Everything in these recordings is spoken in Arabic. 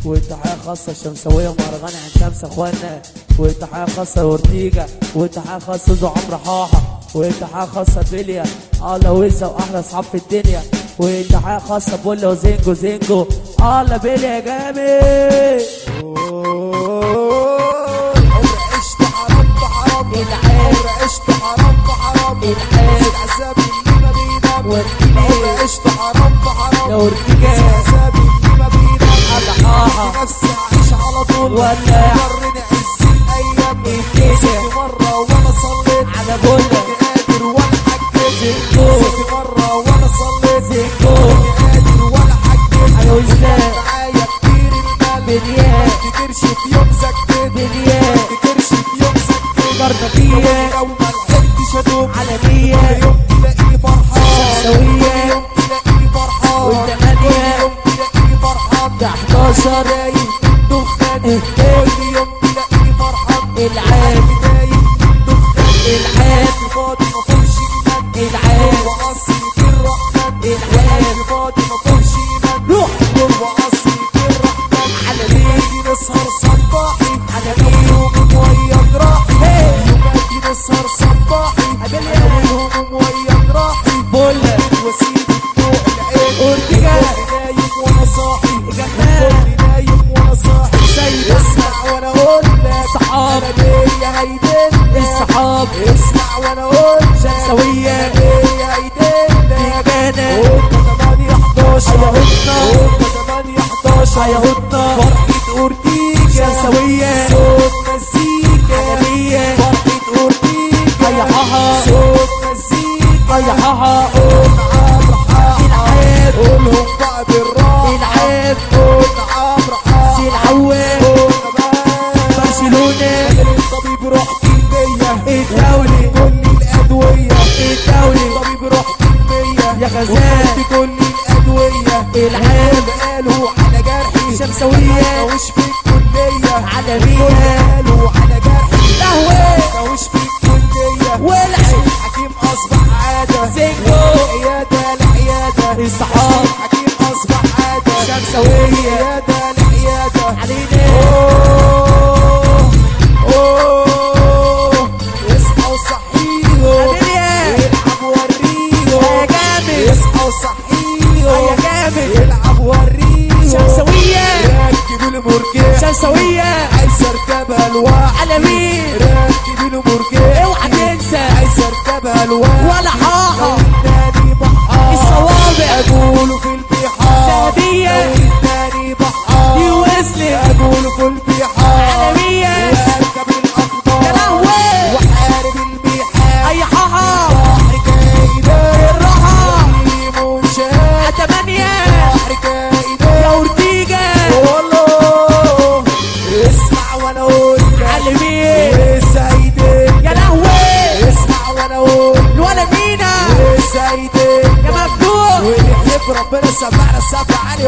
وتحية خاصة الشمسوية ومهرجان عين شمس اخوانا، وتحية خاصة اورتيجا، وتحية خاصة زو عمرو حاحة، وتحية خاصة بيليا الله ويزا واحلى اصحاب في الدنيا، وتحية خاصة بولا وزينجو زينجو الله بيليا جامد. عشت حرام بحرام العين عشت حرام بحرام العين عذاب اللي ما بينام وارتيجا عشت حرام بحرام يا اورتيجا عذاب اللي ما بينام الله حاحة نفسي اعيش على طول ولا مرني عز الايام نسيت مرة وانا صليت على بولا قادر ولا حكيت زينجو نسيت مرة وانا صليت زينجو قادر ولا حكيت ايوه ازاي معايا كتير المال بنيان تكرش في يوم سكتت بنيان تكرش في يوم سكتت كرنفية لو ما لحقتش ادوم عالمية يوم تلاقيني فرحان شمسوية يوم تلاقيني فرحان والتمانية يوم تلاقيني فرحان ده 11 دايم دخان كل يوم تلاقيني فرحان العين دايم دخان العين فاضي ما فيهوش ايمان العين واصلي في الرحمن العين فاضي ما فيهوش ايمان روح واصلي في الرحمن على مين نسهر صباحي على مين يوم ويا جراحي هي يوماتي نسهر صباحي قابلها يوم ويا جراحي بولا واسيب فوق العين اورتيجا نايم وانا صاحي جمال نايم وانا صاحي سيد اسمع وانا اقول لك صحاب انا ليا هيدل الصحاب اسمع وانا اقول لك شمسوية ليا هيدل ديجانا قلنا 8 11 يا هدنا قلنا 8 11 يا هدنا فرحة اورتيجا شمسوية صوت مزيكا عالمية فرحة اورتيجا يا حاحة صوت مزيكا يا حاحة قول عمرو حاحة العيب قولهم بقى بالراحة العيب قول عمرو حاحة سي العوام قولنا بقى برشلونة الطبيب رحت المية الدولي كل الأدوية الدولي الطبيب رحت المية يا غزال وخدت كل الأدوية العيب قالوا على جرحي شمسوية مش في الكلية عالمية قالوا على جرحي قهوة مش في الكلية والعب حكيم أصبح عادة زينجو عيادة لعيادة الصحاب حكيم أصبح عادة شمسوية عيادة لعيادة علينا أوه أوه اصحوا صحيهم عالمية العب وريهم يا جامد اصحوا صحيهم يا جامد العب وريهم شمسوية ركبوا المرجيح شمسوية عايز اركبها لوحدي على مين ركبوا المرجيح اوعى تنسى عايز اركبها لوحدي ولا حاحة التاني بحار الصوابع اقوله في البحار ذهبية التاني بحار دي وصلت اقوله في البحار عالمية واركب الاخبار يا لهوي وحارب البحار اي حاحة بحر كايدة الراحة منشات عالتمانية بحر كايدة يا اورتيجا والله اسمع وانا اقول لك عالمين سيدي يا لهوي اسمع وانا اقول الولا مينا سيدي يا مفتوح ونحب ربنا سمعنا السقف عالي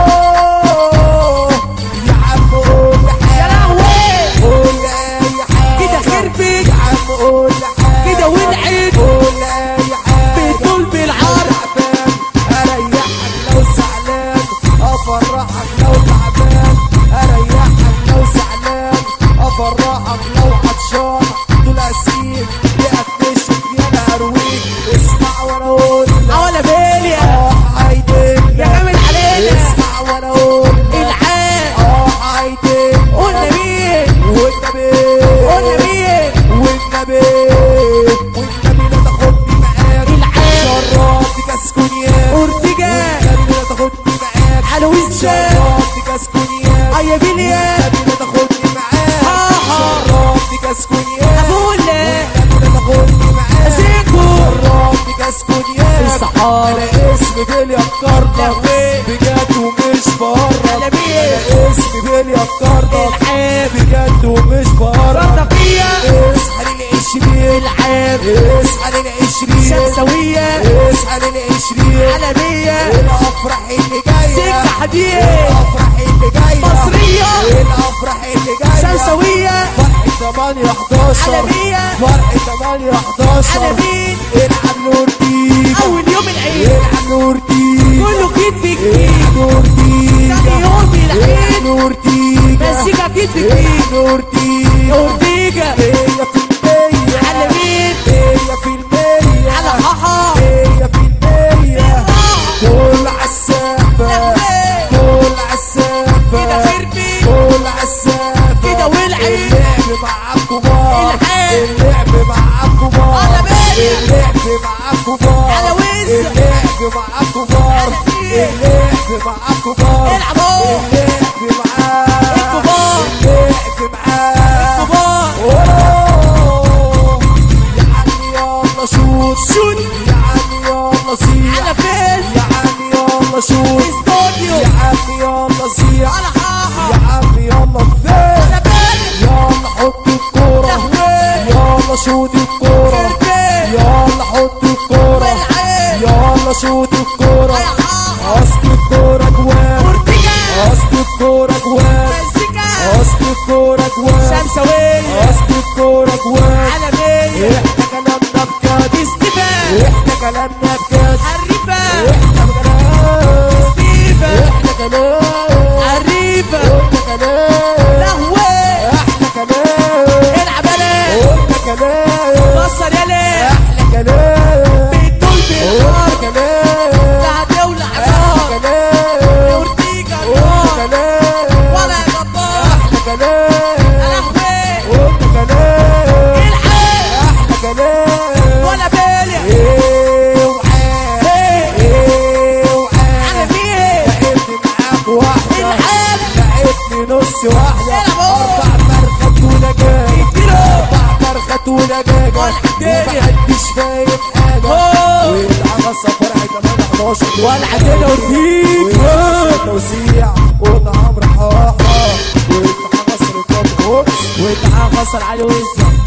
والله يا عم قول يا حاجة لهوي قول اي حاجة كده خربت يا عم قول حاجة كده ولعت قول اي حاجة بتقول بالعرض تعبان اريحك لو زعلان افرحك لو تعبان اريحك لو زعلان افرحك لو عطشان دول اسيب يقفشك يا ارويك اسمع وانا اقول ولا بيليا عايدين يا جامد علينا اسمع وانا اقول العين عايدين قلنا مين والنبي قلنا مين والنبي والنبي لا تاخدني معاك العين شربت كاس كونياك اورتيجا والنبي لا تاخدني معاك حلويز شاب شربت كاس كونياك ايا بيليا والنبي لا تاخدني معاك حاحة شربت كاس كونياك ابولا والنبي لا تاخدني معاك زينجو شربت كاس كونياك الصحاب انا اسمي بيلي افكرك لهوي بجد ومش بهرج على مين انا اسمي بيلي افكرك العيب بجد ومش بهرج رنفية اصحى للعشرين العيب اصحى للعشرين شمسوية اصحى للعشرين عالمية الافراح اللي جايه سكة حديد الافراح اللي جايه مصرية الافراح اللي جايه شمسوية فرحة 8 11 عالمية فرحة 8 11 على مين العب نورتيجا اول يوم العيد العب نورتيجا كله جديد في جديد العب نورتيجا تاني يوم العيد العب اورتيجا 100% على مين؟ 100% على حاحة 100% كل عالسافة كل عالسافة كده خربي كل عالسافة كده ولعي اللعب مع الكبار اللعب مع الكبار اللعب مع الكبار على وز اللعب مع الكبار اللعب مع الكبار العبوا اللعب مع الكبار اللعب مع الكبار يا عم يلا شوت يا عم يلا صيح على فين يا عم يلا شوت استوديو يا عم يلا صيح على حاحة يا عم يلا فين على بالي يلا حط الكورة تهويه يلا شوت الكورة خربي يلا حط الكورة والعين يلا شوت الكورة على حاحة اصل الكورة جوان اورتيجا اصل الكورة جوان مزيكا اصل الكورة جوان شمساوية اصل الكورة جوان على مية احنا كلامنا بجد استيفان احنا كلامنا بجد حريفة احنا كلام ستيفان احنا كلام حريفة احنا كلام لهوي احنا كلام العب يالي احنا كلام كسر يالي احنا كلام بيدول احنا بيدار كلام لا هتولع احنا نار كلام اورتيجا احنا نار كلام ولا يا جبار احنا كلام لهوي احنا كلام العب احنا كلام ولا بالي على مين لعبت معاك واحدة العب لعبتني نص واحدة العبوا. 4 فرخات ودجاج اديله 4 فرخات ودجاجة ولا الدنيا. ومحدش فاهم حاجة أوه. ويتعمل فرع 8 11 ولا عندنا ورفيق توزيع وطعم رحاحة ويتعمل مصر توب هوكس وتعال خسر علي وزة